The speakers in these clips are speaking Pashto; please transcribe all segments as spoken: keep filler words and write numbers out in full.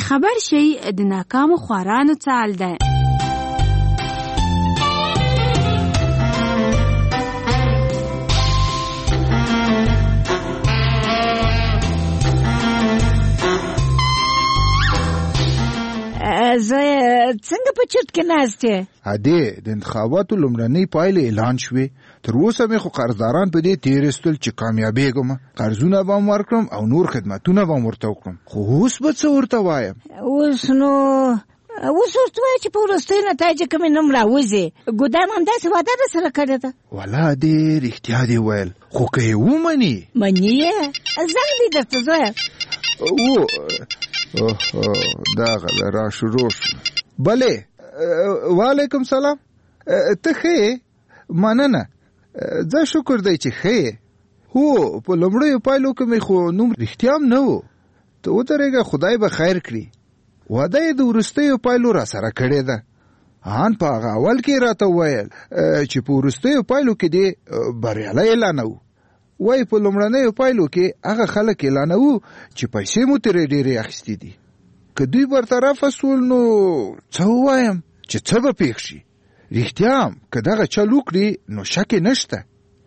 چې خبر شي د ناکامو خوارانو څال ده. زه څنګه په چت کې ناستې؟ هدې د انتخاباتو لومړنۍ پایلې اعلان شوې. تر اوسه مې خو قرضداران په دې تېرېستل چې کامیابېږم، قرضونه به م ورکړم او نور خدمتونه به م ورته وکړم. خو اوس به څه ورته وایم؟ اوس نو اوس ورته وایه چې په وروستیو نتایجو کې مې نوم راوځي. ګودام همداسې وعده در سره کړې ده. والله دې رښتیا دې ویل، خو که یې ومني مني یې زنګ دې درته زویه. او دغه ده را شروع شو. بلې وعلیکم سلام. ته ښه؟ مننه. زه شکر دی چې ښه. هو په لومړیو پایلو کې مې خو نوم رښتیا هم نه و. ته ودرېږه، خدای به خیر کړي. واده یې د وروستیو پایلو را سره کړې ده. ان په هغه اول کې راته وویل چې په وروستیو پایلو کې دې بریالی اعلانوو. وای په لومړنیو پایلو کې هغه خلک اعلانوو چې پیسې مو ترې ډېرې اخیستې دي. که دوی برطرفه سول نو څه ووایم چې څه به پېښ شي. رښتیا هم که دغه چل وکړي نو شک یې نشته.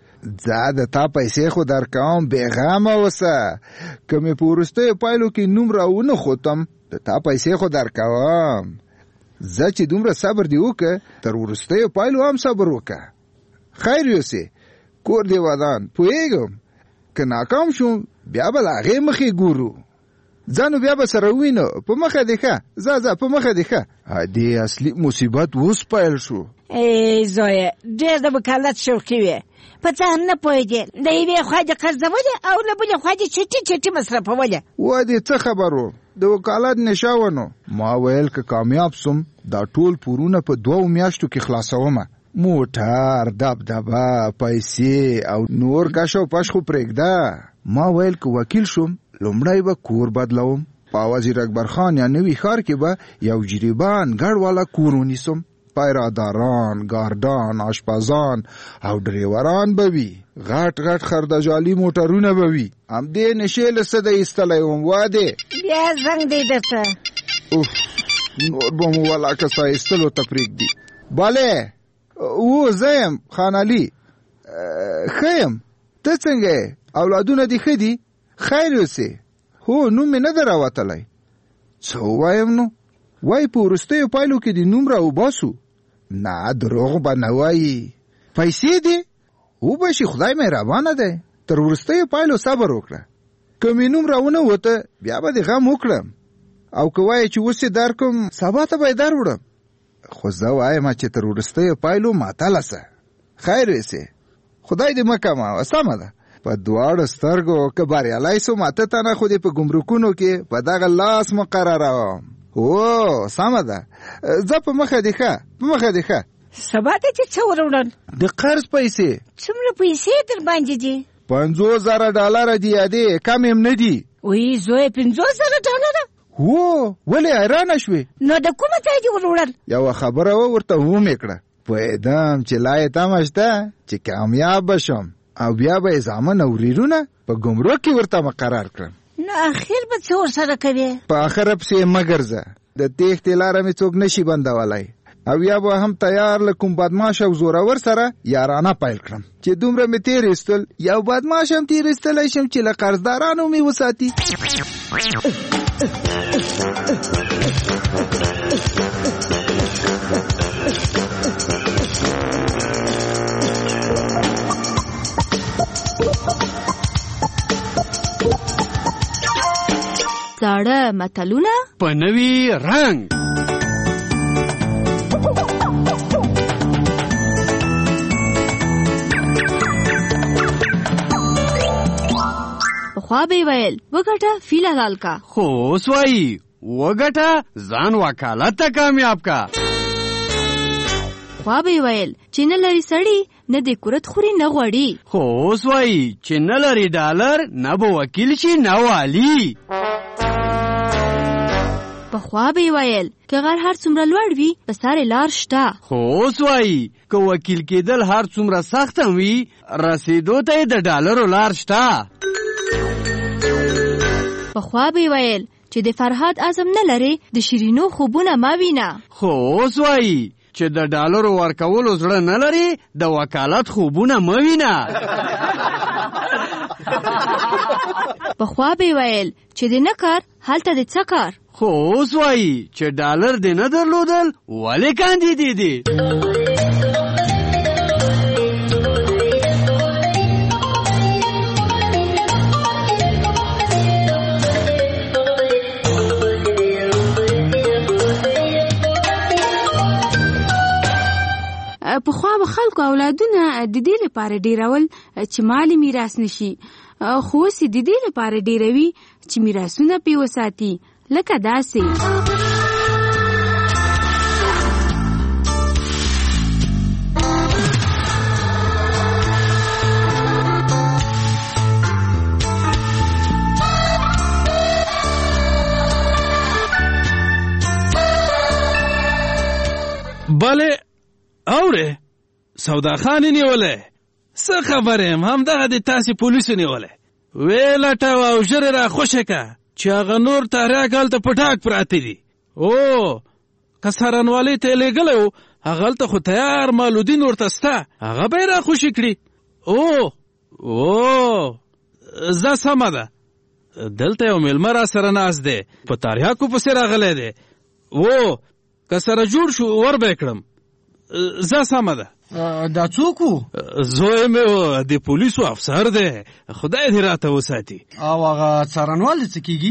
زه د تا پیسې خو درکوم، بېغمه اوسه. که مې په وروستیو پایلو کې نوم راونه خوتم د تا پیسې خو درکوم. زه چې دومره صبر دې وکړه، تر وروستیو پایلو هم صبر وکړه. خیر یوسې کور دی ودان. پوهېږم که ناکام شوم بیا به له هغې مخې ګورو. ځه نو بیا به سره ووینو. په مخه دې ښه. ځه ځه په مخه دې ښه. دې اصلي مصیبت اوس پیل شو. ای زویه ډېر د وکالت شوقي وې. په څه هم نه پوهېدې. د یوې خوا دې قرضولې او له بلې خوا دې چټي چټي مصرفولې. وا دې څه خبر و؟ د وکالت نشه ونو. ما ویل که کامیاب سم دا ټول پورونه په دوو میاشتو کې خلاصومه. موټر، دبدبه، پیسې او نور کش او پش خو پرېږده. ما ویل که وکیل شوم لومړی به کور بدلوم. په وزیر اکبر خان یا نوي ښار کې به یو جریبان ګډ والا کور ونیسم. پیراداران، ګاردان، آشپزان او ډریوران به وي. غټ غټ خردجالي موټرونه به وي. همدې نشې له څه د ایستلی وم. واده بیا زنګ دی درته. اوف نور به مو ولاکه سا ایستلو ته پرېږدي. بالې او زه یم خان علي. ښه یم. ته څنګه یې؟ اولادونه دې ښه دي؟ خیر یوسې. هو نوم مې نه ده راوتلی. څه ووایم نو؟ وایي په وروستیو پایلو کې دې نوم را وباسو. نه دروغ به نه وایي. پیسې دې وبه شي، خدای مهربانه دی. تر وروستیو پایلو صبر وکړه. که مې نوم راونه وته بیا به دې غم وکړم. او که وایي چې اوس یې درکړم سبا ته به یې در وړم. خو زه وایم چې تر وروستیو پایلو ماتله سه. خیر یوسې. خدای دې مه کموه. سمه ده. په دواړو سترګو که بریالی سوم اته تنه خو دې په ګمرکونو کې په دغه لاس مقرروم. او سمه ده. زه په مخه دې ښه. په مخه دې ښه. سبا ته چې څه وروړل؟ د قرض پیسې. څومره پیسې در باندې دي؟ پنځوس زره ډالره دي. یادې کم هم نه دي. وی زوی پنځوس زره ډالره؟ هو ولې حیرانه شوې؟ نو د کومه ځای دې وروړل؟ یوه خبره و ورته ومې کړه. پوهېدم چې لا یې تمه شته چې کامیاب به شم او بیا به یې زامن او وریرونه په ګمرک کې ورته مقرر کړم. نو اخر به څه ورسره کوې؟ په اخره پسې مه ګرځه. د تېښتې لاره مې څوک نشي بندولی. او یا به هم تیار له کوم بدماش او زورور سره یارانه پیل کړم چې دومره مې تیر ایستل یو بدماش هم تیر ایستلی شم چې له قرضدارانو مې وساتي. زاړه متلونه په نوي رنګ. پخوا به ویل وګټه فیل حلال کا، خو اوس وایي وګټه ځان وکالت ته کامیاب کا. پخوا به ویل چې نه لري سړی نه د کورت خوري نه غوړي، خو اوس وایي چې نه لري ډالر نه به وکیل شي نه والی. پخوا به ویل که غر هر څومره لوړ وي په سارې لار شته، خو اوس وایي که وکیل کېدل هر څومره سخت هم وي رسېدو ته یې د ډالرو لار شته. پخوا به ویل چې د فرهاد اعظم نه لري د شیرینو خوبونه ما وینا. خو اوس وایي چې د ډالرو ورکولو زړه نه لري د وکالت خوبونه مه وینه. پخوا به ویل چې د نه کار هلته د څه کار. خو اوس وایي چې ډالر دې نه درلودل ولې کاندیدې دي. پخوا به خلکو اولادونه د دې لپاره ډیرول چې مالي میراث نشي، خو اوس د دې لپاره ډیروي چې میراثونه پې وساتي. لکه داسې بله اوره سودا خانی نیوله څه خبره هم همدغه د تاسې پولیسو نیوله وی لټوه او ژر را خوشه که چې هغه نور تحریک هلته پټاک پراته دي. او که څارنوالۍ ته یې لیږلی و هغلته خو تیار مالودین ورته سته، هغه به یې را خوشي کړي. او او زه سمه ده، دلته یو میلمه را سره ناست دی، په تریاکو پسې راغلی دی. او که سره جوړ شو ور به یې کړم. زه سمه ده. دا څوک و؟ زوی مې و، د پولیسو افسر دی، خدای دې راته وساتي. او هغه څارنوال دې څه کېږي؟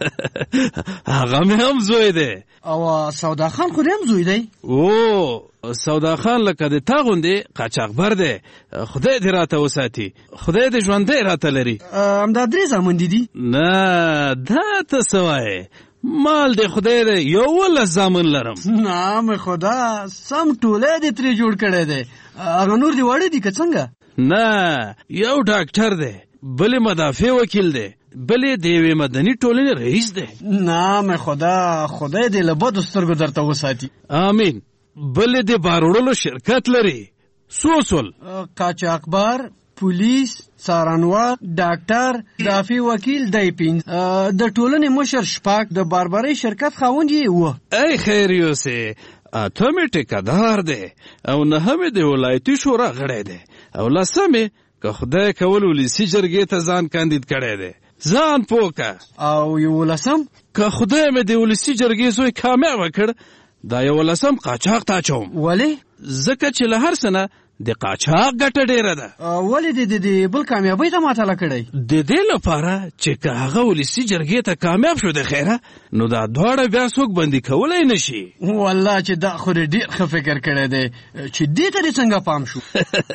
هغه مې هم زوی دی. او سودا خان خو دې هم زوی دی؟ او سودا خان لکه د تا غوندې قاچاقبر دی، خدای دې راته وساتي، خدای دې ژوندی راته لري. همدا درې زامن دي دي؟ نه دا ته څه وایې، مال دې خدای دی یولس زامن لرم. نام خدا سم ټولی دې ترې جوړ کړی دی. هغه نور دې واړه دي که څنګه؟ نه یو ډاکټر دی، بلې مدافع وکیل دی، بلې د یوې مدني ټولنې رئیس دی. نام خدا خدای دې له بدو سترګو درته وساتي. آمین. بلې د بار وړلو شرکت لري. څو سول؟ قاچاقبر، پولیس، څارنوال، ډاکټر، دافع وکیل دی پنځه، د ټولنې مشر شپږ، د باربرۍ شرکت خاوند یې اووه. ای خیر یوسې، اتمې ټیکهدار دی او نهمې د ولایتي شورا غړی دی او لسمې که خدای کول ولسي جرګې ته ځان کاندید کړی دی. ځان پوه که. او یولسم که خدای مې د ولسي جرګې زوی کامیابه کړ، دا یولسم قاچاق ته اچوم. ولې؟ ځکه چې له هر څه نه د قاچاق ګټه ډیره ده. ولې د د بل کامیابۍ ته معطله کړی؟ د دې لپاره چې که هغه ولسي جرګې ته کامیاب شو د خیره، نو دا دواړه بیا څوک بندي کولی نشي. والله چې دا خو ډېر ښه فکر کړی دی چې دې ته دې څنګه پام شو.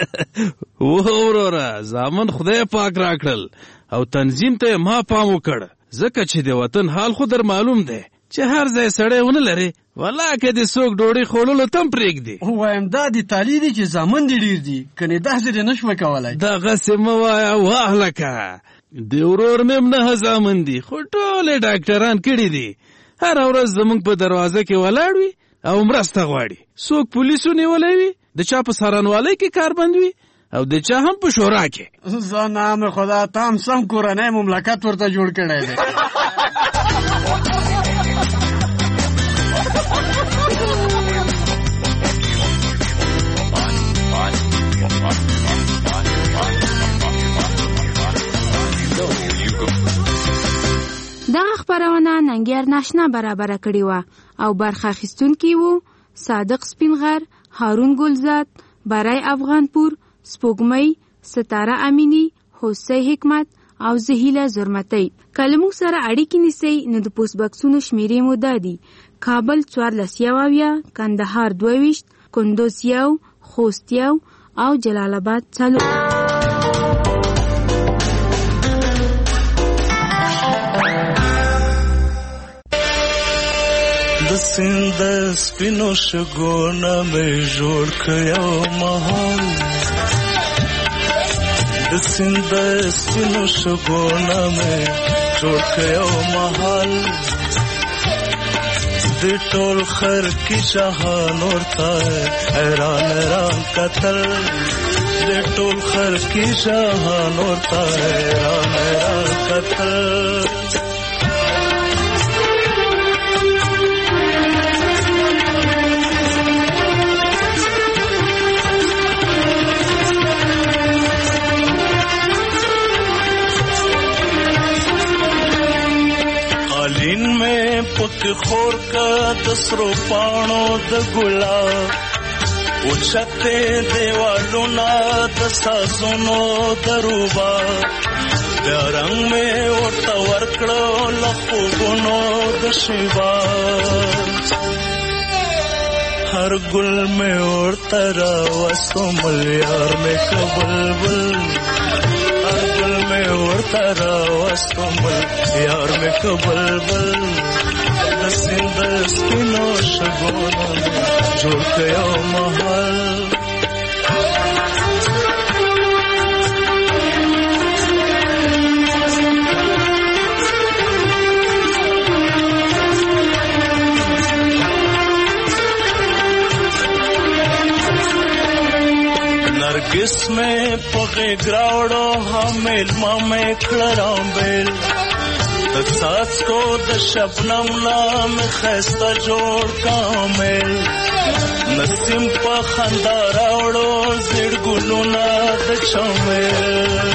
وروره زامن خدای پاک راکړل او تنظیم ته ما پام وکړ، ځکه چې د وطن حال خو در معلوم دی چې هر ځای سړی ونه لري، والله که دې څوک ډوډۍ خوړلو ته هم پرېږدي. وایم دا د تالي دي چې زامن دې ډېر دي، کنې داسې دې نه شوه کولی. دغسې مه وایه واهلکه، د ورور مې هم نهه زامن دي، خو ټول یې ډاکټران کړي دي. هره ورځ زموږ په دروازه کې ولاړ وي او مرسته غواړي. څوک پولیسو نیولی وي، د چا په څارنوالۍ کې کاربند وي او د چا هم په شورا کې. زه نام خدا ته هم سم کورنی مملکت ورته جوړ کړی دی. دغه خپرونه ننګیار ناشنا برابره کړې وه او برخه اخیستونکي وو صادق سپینغر، هارون ګلزاد، برای افغانپور، سپوږمۍ، ستاره امینی، حسین حکمت او زهیله زرمتی. که له موږ سره اړیکې نیسئ نو د پوسټ بکسونو شمیرې مو دا دي: کابل څوارلس یو اویا، کندهار دوه ویشت، کندوز یو، خوست یو او جلال آباد څلور. د سیند سپینو شګونه مې جوړ کړو مهال، د سیند سپینو شګونه مې جوړ کړو مهال، د ټول خر کې شاهان ورته حیران حیران کتل، د ټول خر کې شاهان ورته حیران حیران کتل. پک خور کا د سرو پاڼو د ګلاب اوچته دیوالونه د سازونو د روبا بیا رنگ میں ورته ورکړو له خوبونو د شیبا हर गुल में उड़ता रावस्तों मलियार में कबलबल हर गुल में उड़ता रावस्तों मलियार में कबलबल दसिंदस की नोश गोना जोड़ गया महल नरगिस में पगे ग्रावड़ो हमेल मामे खड़रांबेल सास को द शबनम नाम खस्ता जोड़ कामेल नसीम पा खंदारावड़ो जिड़ गुलुना द चमेल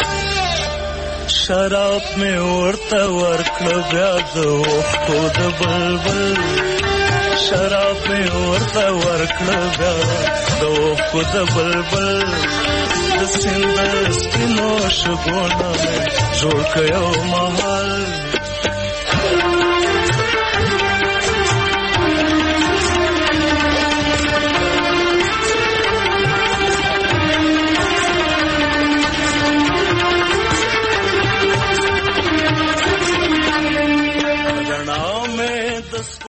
शराब में उड़ता वर्कड़ ब्याद ओखो द बलबल शराब में उड़ता वर्कड़ ब्याद ओखो द बलबल द सिंदस की नोश गोना में जोड़ कयो महल